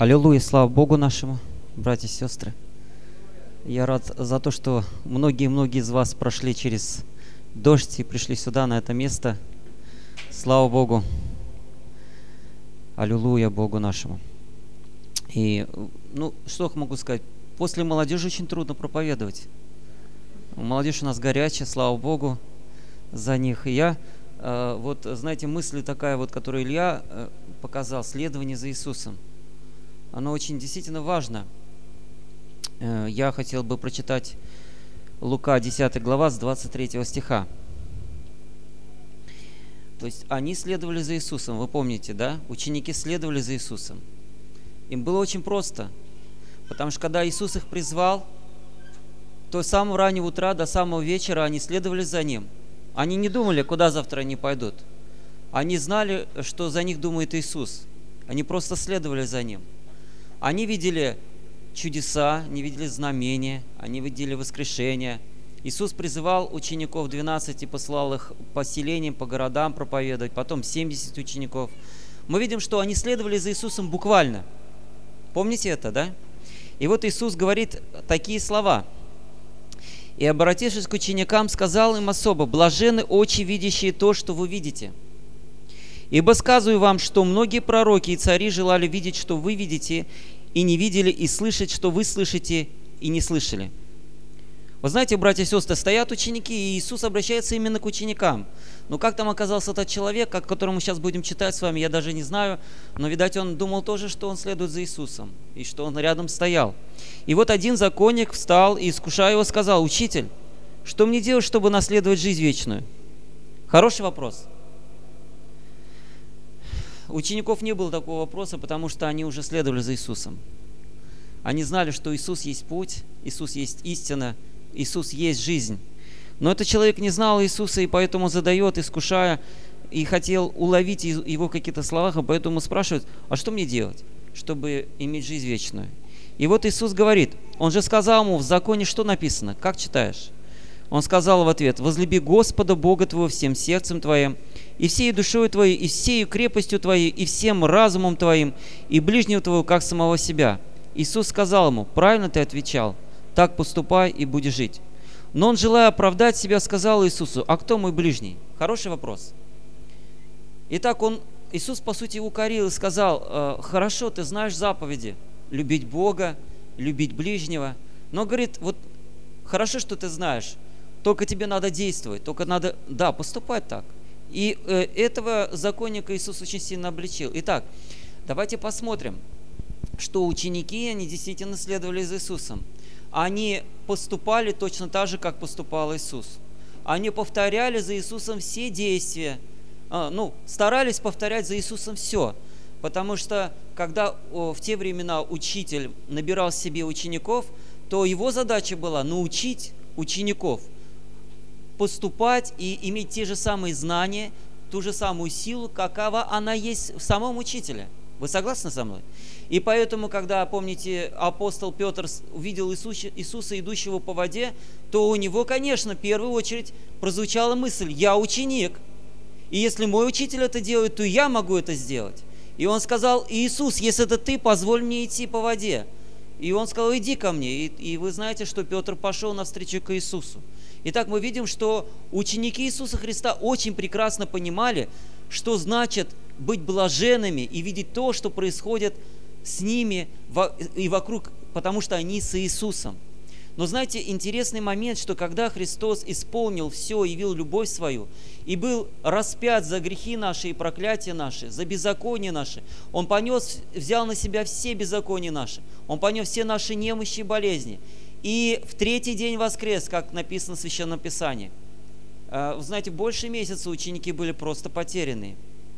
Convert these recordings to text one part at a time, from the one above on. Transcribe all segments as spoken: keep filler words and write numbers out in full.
Аллилуйя, слава Богу нашему, братья и сестры. Я рад за то, что многие-многие из вас прошли через дождь и пришли сюда, на это место. Слава Богу. Аллилуйя Богу нашему. И, ну, что могу сказать? После молодежи очень трудно проповедовать. Молодежь у нас горячая, слава Богу за них. И я, э, вот, знаете, мысль такая, вот, которую Илья э, показал, следование за Иисусом. Оно очень действительно важно. Э, я хотел бы прочитать Лука десятая глава с двадцать третьего стиха. То есть они следовали за Иисусом, вы помните, да? Ученики следовали за Иисусом. Им было очень просто, потому что когда Иисус их призвал, то с самого раннего утра до самого вечера они следовали за Ним. Они не думали, куда завтра они пойдут. Они знали, что за них думает Иисус. Они просто следовали за Ним. Они видели чудеса, они видели знамения, они видели воскрешение. Иисус призывал учеников двенадцать и послал их по селениям, по городам проповедовать, потом семьдесят учеников. Мы видим, что они следовали за Иисусом буквально. Помните это, да? И вот Иисус говорит такие слова. «И, обратившись к ученикам, сказал им особо: блаженны очи, видящие то, что вы видите. Ибо сказываю вам, что многие пророки и цари желали видеть, что вы видите, и не видели, и слышать, что вы слышите, и не слышали». Вы знаете, братья и сестры, стоят ученики, и Иисус обращается именно к ученикам. Но как там оказался этот человек, о котором мы сейчас будем читать с вами, я даже не знаю. Но, видать, он думал тоже, что он следует за Иисусом, и что он рядом стоял. И вот один законник встал и, искушая его, сказал: «Учитель, что мне делать, чтобы наследовать жизнь вечную?» Хороший вопрос. У учеников не было такого вопроса, потому что они уже следовали за Иисусом. Они знали, что Иисус есть путь, Иисус есть истина, Иисус есть жизнь. Но этот человек не знал Иисуса, и поэтому задает, искушая, и хотел уловить его какие-то слова, и поэтому спрашивает: а что мне делать, чтобы иметь жизнь вечную? И вот Иисус говорит, Он же сказал ему: в законе что написано? Как читаешь? Он сказал в ответ: возлюби Господа Бога твоего всем сердцем твоим, и всей душою твоей, и всею крепостью твоей, и всем разумом твоим, и ближнего твоего, как самого себя. Иисус сказал ему: правильно ты отвечал, так поступай и будешь жить. Но он, желая оправдать себя, сказал Иисусу: а кто мой ближний? Хороший вопрос. Итак, он, Иисус, по сути, укорил и сказал: хорошо, ты знаешь заповеди, любить Бога, любить ближнего. Но, говорит, вот хорошо, что ты знаешь, только тебе надо действовать, только надо, да, поступать так. И э, этого законника Иисус очень сильно обличил. Итак, давайте посмотрим, что ученики, они действительно следовали за Иисусом. Они поступали точно так же, как поступал Иисус. Они повторяли за Иисусом все действия, а, ну, старались повторять за Иисусом все. Потому что, когда о, в те времена учитель набирал себе учеников, то его задача была научить учеников поступать и иметь те же самые знания, ту же самую силу, какова она есть в самом учителе. Вы согласны со мной? И поэтому, когда, помните, апостол Петр увидел Иисуса, идущего по воде, то у него, конечно, в первую очередь прозвучала мысль: «Я ученик, и если мой учитель это делает, то я могу это сделать». И он сказал: «Иисус, если это ты, позволь мне идти по воде». И он сказал: «Иди ко мне». И, и вы знаете, что Петр пошел навстречу к Иисусу. Итак, мы видим, что ученики Иисуса Христа очень прекрасно понимали, что значит быть блаженными и видеть то, что происходит с ними и вокруг, потому что они с Иисусом. Но знаете, интересный момент, что когда Христос исполнил все, явил любовь свою и был распят за грехи наши и проклятия наши, за беззаконие наши, Он понес, взял на себя все беззакония наши, Он понес все наши немощи и болезни. И в третий день воскрес, как написано в Священном Писании. Вы знаете, больше месяца ученики были просто потерянные.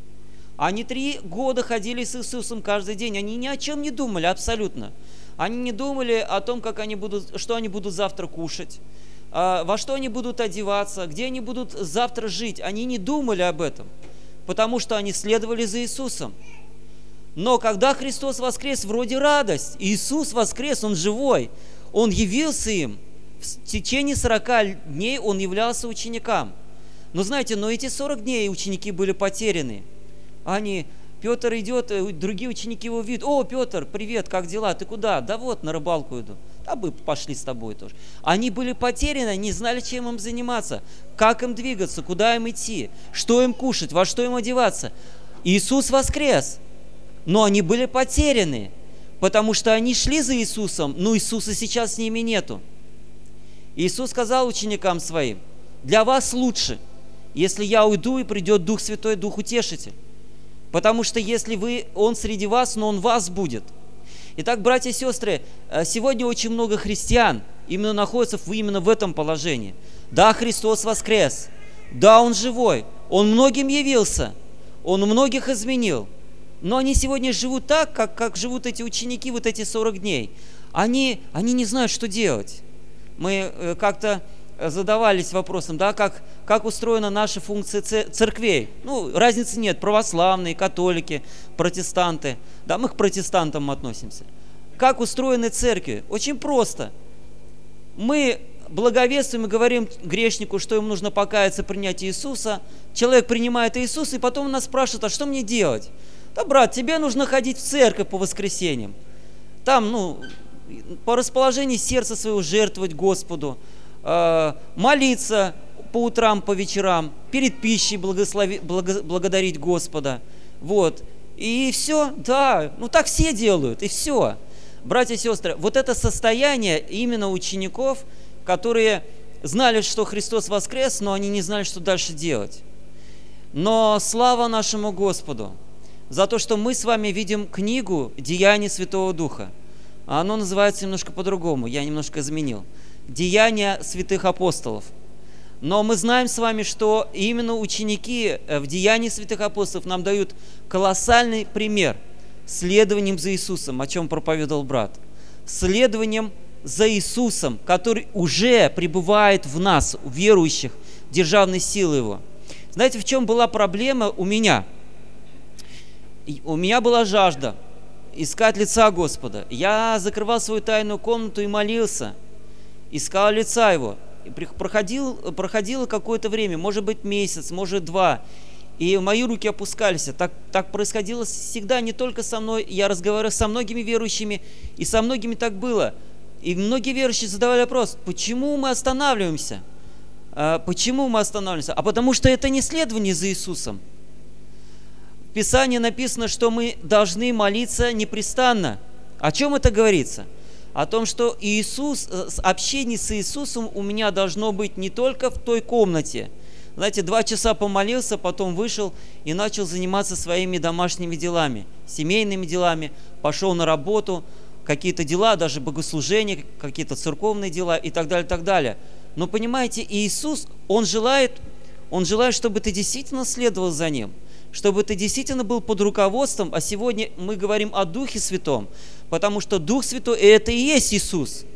Они три года ходили с Иисусом каждый день. Они ни о чем не думали абсолютно. Они не думали о том, как они будут, что они будут завтра кушать, во что они будут одеваться, где они будут завтра жить. Они не думали об этом, потому что они следовали за Иисусом. Но когда Христос воскрес, вроде радость. Иисус воскрес, Он живой. Он явился им. В течение сорока дней Он являлся ученикам. Но знаете, но эти сорок дней ученики были потеряны. Они Петр идет, другие ученики его видят. О, Петр, привет, как дела? Ты куда? Да вот, на рыбалку иду. Да бы пошли с тобой тоже. Они были потеряны, не знали, чем им заниматься, как им двигаться, куда им идти, что им кушать, во что им одеваться. Иисус воскрес, но они были потеряны, потому что они шли за Иисусом, но Иисуса сейчас с ними нету. Иисус сказал ученикам своим: для вас лучше, если я уйду и придет Дух Святой, Дух Утешитель. Потому что если вы, Он среди вас, но Он в вас будет. Итак, братья и сестры, сегодня очень много христиан именно находятся именно в этом положении. Да, Христос воскрес. Да, Он живой. Он многим явился. Он многих изменил. Но они сегодня живут так, как, как живут эти ученики вот эти сорок дней. Они, они не знают, что делать. Мы как-то задавались вопросом, да, как, как устроена наша функция церквей. Ну, разницы нет, православные, католики, протестанты. Да, мы к протестантам относимся. Как устроены церкви? Очень просто. Мы благовествуем и говорим грешнику, что ему нужно покаяться, принять Иисуса. Человек принимает Иисуса, и потом нас спрашивает: а что мне делать? Да, брат, тебе нужно ходить в церковь по воскресеньям. Там, ну, по расположению сердца своего жертвовать Господу, молиться по утрам, по вечерам, перед пищей благослови, благо, благодарить Господа. Вот. И все, да, ну так все делают, и все. Братья и сестры, вот это состояние именно учеников, которые знали, что Христос воскрес, но они не знали, что дальше делать. Но слава нашему Господу за то, что мы с вами видим книгу «Деяния Святого Духа». Оно называется немножко по-другому, я немножко изменил. «Деяния святых апостолов». Но мы знаем с вами, что именно ученики в «Деянии святых апостолов» нам дают колоссальный пример следованием за Иисусом, о чем проповедовал брат. Следованием за Иисусом, который уже пребывает в нас, у верующих, державной силы Его. Знаете, в чем была проблема у меня? У меня была жажда искать лица Господа. Я закрывал свою тайную комнату и молился, искал лица Его. И проходил, проходило какое-то время, может быть месяц, может два, и мои руки опускались. Так, так происходило всегда, не только со мной. Я разговаривал со многими верующими, и со многими так было. И многие верующие задавали вопрос: почему мы останавливаемся? А, почему мы останавливаемся? А потому что это не следование за Иисусом. В Писании написано, что мы должны молиться непрестанно. О чем это говорится? О том, что Иисус, общение с Иисусом у меня должно быть не только в той комнате. Знаете, два часа помолился, потом вышел и начал заниматься своими домашними делами, семейными делами, пошел на работу, какие-то дела, даже богослужения, какие-то церковные дела и так далее, и так далее. Но понимаете, Иисус, Он желает, Он желает, чтобы ты действительно следовал за Ним, чтобы ты действительно был под руководством, а сегодня мы говорим о Духе Святом, потому что Дух Святой – это и есть Иисус.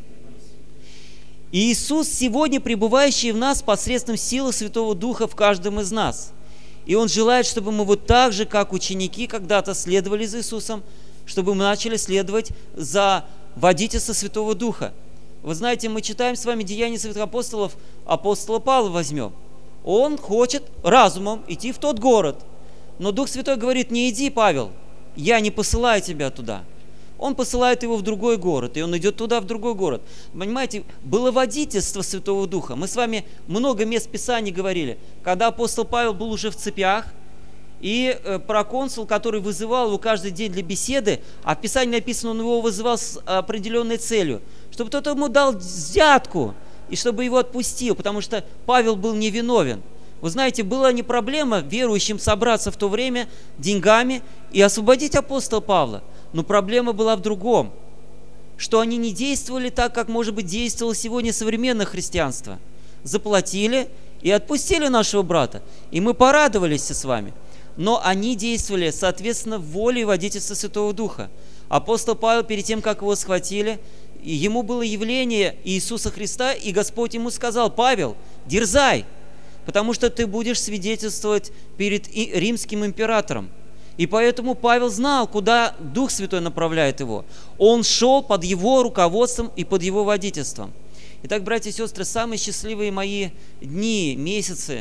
И Иисус сегодня пребывающий в нас посредством силы Святого Духа в каждом из нас. И Он желает, чтобы мы вот так же, как ученики когда-то следовали за Иисусом, чтобы мы начали следовать за водительством Святого Духа. Вы знаете, мы читаем с вами Деяния святых апостолов, апостола Павла возьмем. Он хочет разумом идти в тот город. Но Дух Святой говорит: не иди, Павел, я не посылаю тебя туда. Он посылает его в другой город, и он идет туда, в другой город. Понимаете, было водительство Святого Духа. Мы с вами много мест Писаний говорили, когда апостол Павел был уже в цепях, и проконсул, который вызывал его каждый день для беседы, а в Писании написано, он его вызывал с определенной целью, чтобы кто-то ему дал взятку, и чтобы его отпустил, потому что Павел был невиновен. Вы знаете, была не проблема верующим собраться в то время деньгами и освободить апостола Павла. Но проблема была в другом, что они не действовали так, как, может быть, действовало сегодня современное христианство. Заплатили и отпустили нашего брата, и мы порадовались с вами. Но они действовали, соответственно, в воле и водительству Святого Духа. Апостол Павел, перед тем, как его схватили, ему было явление Иисуса Христа, и Господь ему сказал: Павел, дерзай, потому что ты будешь свидетельствовать перед римским императором. И поэтому Павел знал, куда Дух Святой направляет его. Он шел под его руководством и под его водительством. Итак, братья и сестры, самые счастливые мои дни, месяцы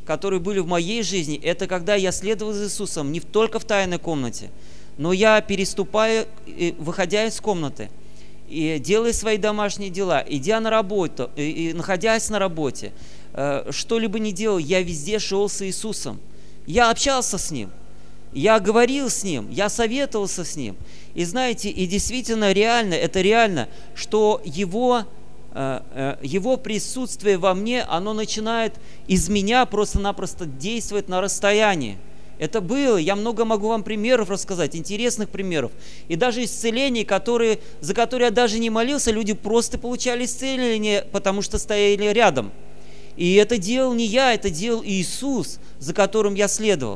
которые были в моей жизни, это когда я следовал за Иисусом не только в тайной комнате, но я переступаю, выходя из комнаты, и делая свои домашние дела, идя на работу, и, и находясь на работе, э, что-либо не делал, я везде шел с Иисусом. Я общался с Ним, я говорил с Ним, я советовался с Ним. И знаете, и действительно реально, это реально, что Его, э, э, его присутствие во мне, оно начинает из меня просто-напросто действовать на расстоянии. Это было, я много могу вам примеров рассказать, интересных примеров. И даже исцелений, которые, за которые я даже не молился, люди просто получали исцеление, потому что стояли рядом. И это делал не я, это делал Иисус, за которым я следовал.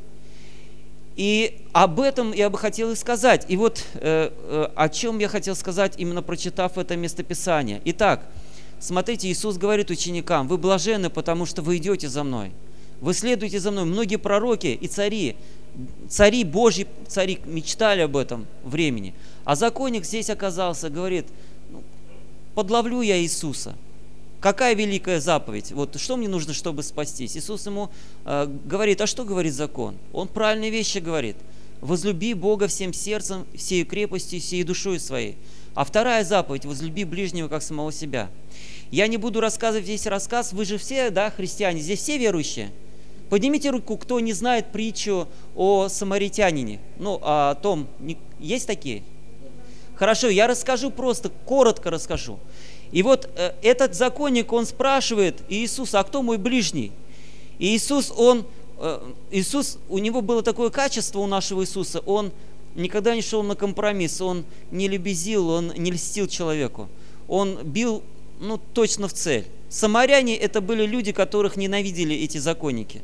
И об этом я бы хотел и сказать. И вот э, э, о чем я хотел сказать, именно прочитав это местописание. Итак, смотрите, Иисус говорит ученикам: вы блаженны, потому что вы идете за мной. Вы следуете за мной. Многие пророки и цари, цари Божьи, цари мечтали об этом времени. А законник здесь оказался, говорит: ну, подловлю я Иисуса. Какая великая заповедь? Вот что мне нужно, чтобы спастись? Иисус ему э, говорит: а что говорит закон? Он правильные вещи говорит. Возлюби Бога всем сердцем, всей крепостью, всей душой своей. А вторая заповедь: возлюби ближнего, как самого себя. Я не буду рассказывать весь рассказ. Вы же все, да, христиане, здесь все верующие. Поднимите руку, кто не знает притчу о самаритянине. Ну, о том, есть такие? Хорошо, я расскажу просто, коротко расскажу. И вот э, этот законник, он спрашивает Иисуса: а кто мой ближний? И Иисус, он, э, Иисус, у него было такое качество, у нашего Иисуса, он никогда не шел на компромисс, он не лебезил, он не льстил человеку. Он бил, ну, точно в цель. Самаряне — это были люди, которых ненавидели эти законники.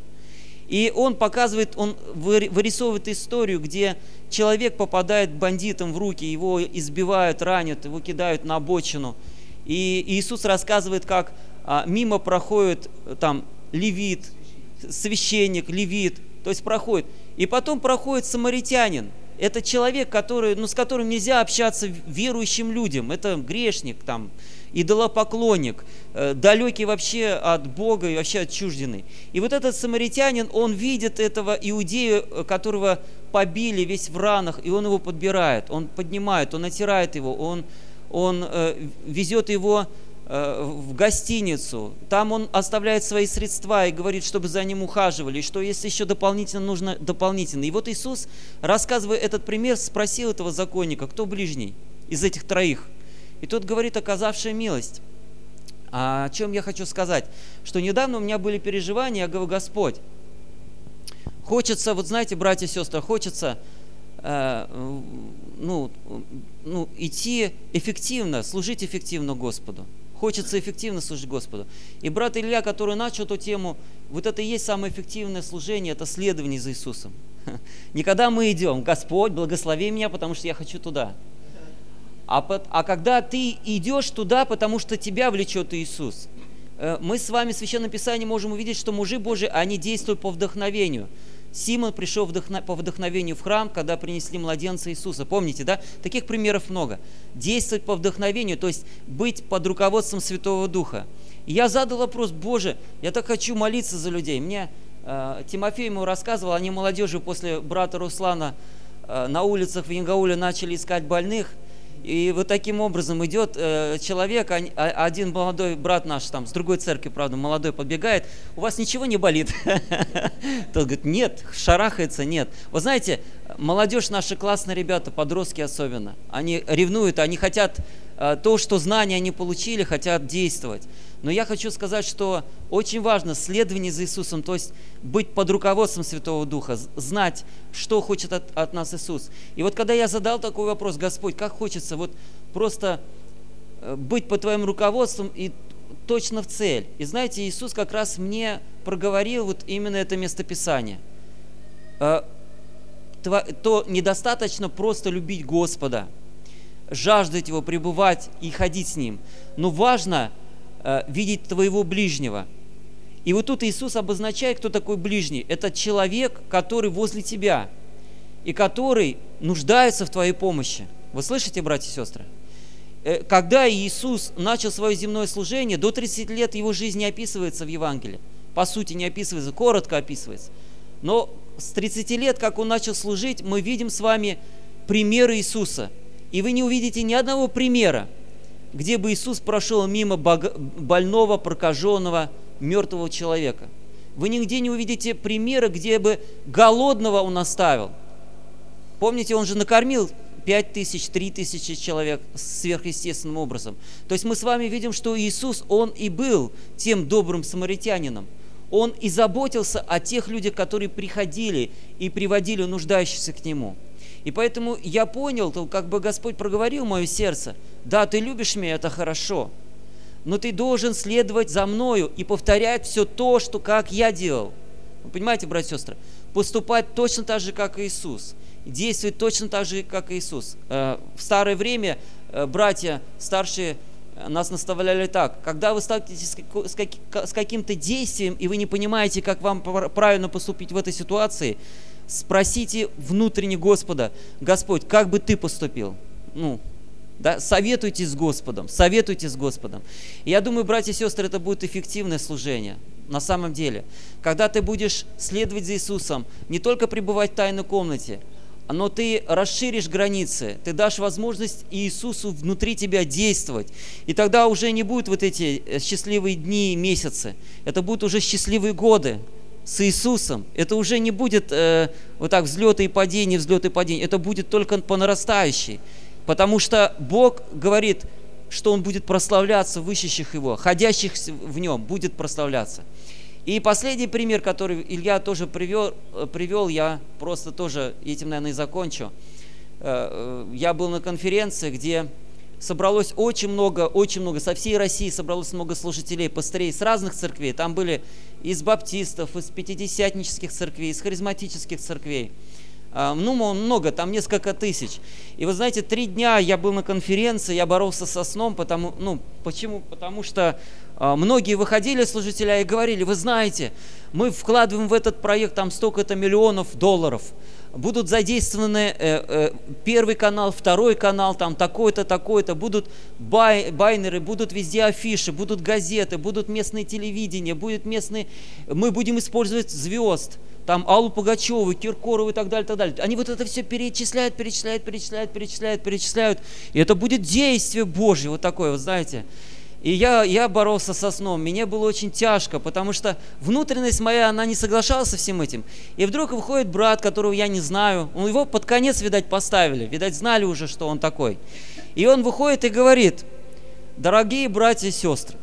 И он показывает, он вырисовывает историю, где человек попадает бандитам в руки, его избивают, ранят, его кидают на обочину. И Иисус рассказывает, как а, мимо проходит там левит, священник, левит, то есть проходит. И потом проходит самаритянин. Это человек, который, ну, с которым нельзя общаться верующим людям. Это грешник, там, идолопоклонник, э, далекий вообще от Бога и вообще отчужденный. И вот этот самаритянин, он видит этого иудея, которого побили, весь в ранах, и он его подбирает, он поднимает, он натирает его, он, он э, везет его э, в гостиницу. Там он оставляет свои средства и говорит, чтобы за ним ухаживали, и что если еще дополнительно нужно, дополнительно. И вот Иисус, рассказывая этот пример, спросил этого законника: кто ближний из этих троих? И тот говорит: оказавшая милость. А о чем я хочу сказать? Что недавно у меня были переживания, я говорю: Господь, хочется, вот знаете, братья и сестры, хочется э, ну, ну, идти эффективно, служить эффективно Господу. Хочется эффективно служить Господу. И брат Илья, который начал эту тему, вот это и есть самое эффективное служение, это следование за Иисусом. Не когда мы идем: Господь, благослови меня, потому что я хочу туда. А, а когда ты идешь туда, потому что тебя влечет Иисус. Мы с вами в Священном Писании можем увидеть, что мужи Божии, они действуют по вдохновению. Симон пришел вдохно, по вдохновению в храм, когда принесли младенца Иисуса. Помните, да? Таких примеров много. Действовать по вдохновению, то есть быть под руководством Святого Духа. И я задал вопрос: Боже, я так хочу молиться за людей. Мне э, Тимофей ему рассказывал, они молодежи после брата Руслана э, на улицах в Янгоуле начали искать больных. И вот таким образом идет э, человек, один молодой брат наш там, с другой церкви, правда, молодой, подбегает: у вас ничего не болит? Тот говорит: нет, шарахается, нет. Вы знаете, молодежь наши классные ребята, подростки особенно, они ревнуют, они хотят э, то, что знания они получили, хотят действовать. Но я хочу сказать, что очень важно следование за Иисусом, то есть быть под руководством Святого Духа, знать, что хочет от, от нас Иисус. И вот когда я задал такой вопрос: Господь, как хочется вот просто быть под Твоим руководством и точно в цель. И знаете, Иисус как раз мне проговорил вот именно это местописание. То недостаточно просто любить Господа, жаждать Его, пребывать и ходить с Ним, но важно видеть твоего ближнего. И вот тут Иисус обозначает, кто такой ближний. Это человек, который возле тебя и который нуждается в твоей помощи. Вы слышите, братья и сестры? Когда Иисус начал свое земное служение, до тридцати лет его жизнь не описывается в Евангелии. по сути не описывается, коротко описывается. Но с тридцати лет, как он начал служить, мы видим с вами примеры Иисуса. И вы не увидите ни одного примера, где бы Иисус прошел мимо больного, прокаженного, мертвого человека. Вы нигде не увидите примера, где бы голодного он оставил. Помните, он же накормил пять тысяч, три тысячи человек сверхъестественным образом. То есть мы с вами видим, что Иисус, Он и был тем добрым самаритянином. Он и заботился о тех людях, которые приходили и приводили нуждающихся к Нему. И поэтому я понял, как бы Господь проговорил мое сердце: да, ты любишь меня, это хорошо, но ты должен следовать за мною и повторять все то, что как я делал. Вы понимаете, братья и сестры? Поступать точно так же, как Иисус. Действовать точно так же, как Иисус. В старое время братья старшие нас наставляли так: когда вы сталкиваетесь с каким-то действием, и вы не понимаете, как вам правильно поступить в этой ситуации, спросите внутренне Господа: Господь, как бы ты поступил? Ну, да, советуйтесь с Господом, советуйтесь с Господом. И я думаю, братья и сестры, это будет эффективное служение. На самом деле, когда ты будешь следовать за Иисусом, не только пребывать в тайной комнате, но ты расширишь границы, ты дашь возможность Иисусу внутри тебя действовать. И тогда уже не будут вот эти счастливые дни и месяцы, это будут уже счастливые годы с Иисусом. Это уже не будет э, вот так взлеты и падения, взлеты и падения, это будет только по нарастающей. Потому что Бог говорит, что Он будет прославляться в ищущих Его, ходящих в Нем будет прославляться. И последний пример, который Илья тоже привел, привел, я просто тоже этим, наверное, и закончу. Я был на конференции, где собралось очень много, очень много, со всей России собралось много служителей, пастырей с разных церквей. Там были из баптистов, из пятидесятнических церквей, из харизматических церквей. Ну, много, там несколько тысяч. И вы знаете, три дня я был на конференции, я боролся со сном, потому, ну, почему? Потому что а, многие выходили служителя и говорили: вы знаете, мы вкладываем в этот проект там столько-то миллионов долларов, будут задействованы э, э, первый канал, второй канал, там такой-то, такой-то, будут бай, байнеры, будут везде афиши, будут газеты, будут местные телевидения, будет местные, мы будем использовать звезд, там Аллу Пугачеву, Киркорову и так далее, так далее. Они вот это все перечисляют, перечисляют, перечисляют, перечисляют, перечисляют. И это будет действие Божье, вот такое, вот знаете. И я, я боролся со сном, мне было очень тяжко, потому что внутренность моя, она не соглашалась со всем этим. И вдруг выходит брат, которого я не знаю, он его под конец, видать, поставили, видать, знали уже, что он такой. И он выходит и говорит: дорогие братья и сестры,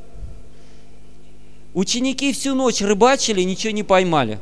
ученики всю ночь рыбачили и ничего не поймали.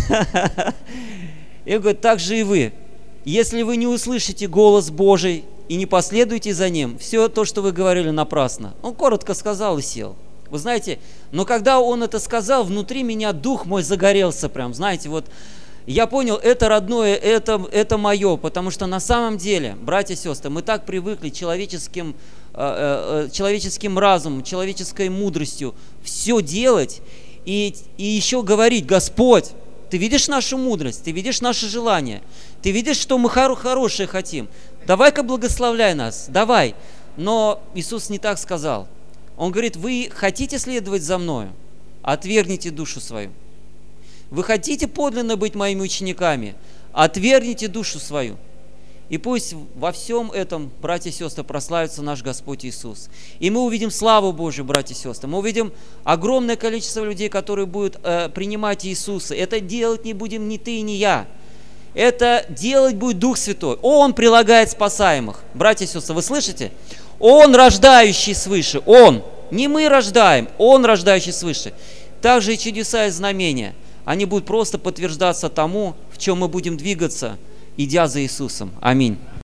И говорит: так же и вы. Если вы не услышите голос Божий и не последуете за Ним, все то, что вы говорили, напрасно. Он коротко сказал и сел. Вы знаете, но когда он это сказал, внутри меня дух мой загорелся прям, знаете, вот я понял, это родное, это, это мое, потому что на самом деле, братья и сестры, мы так привыкли человеческим, э, э, человеческим разумом, человеческой мудростью все делать и, и еще говорить: Господь, ты видишь нашу мудрость, ты видишь наше желание, ты видишь, что мы хоро- хорошее хотим. Давай-ка благословляй нас, давай. Но Иисус не так сказал. Он говорит: вы хотите следовать за мною? Отвергните душу свою. Вы хотите подлинно быть моими учениками? Отвергните душу свою. И пусть во всем этом, братья и сестры, прославится наш Господь Иисус. И мы увидим славу Божию, братья и сестры. Мы увидим огромное количество людей, которые будут э, принимать Иисуса. Это делать не будем ни ты, ни я. Это делать будет Дух Святой. Он прилагает спасаемых. Братья и сестры, вы слышите? Он рождающий свыше. Он. Не мы рождаем, Он рождающий свыше. Также и чудеса и знамения. Они будут просто подтверждаться тому, в чем мы будем двигаться, идя за Иисусом. Аминь.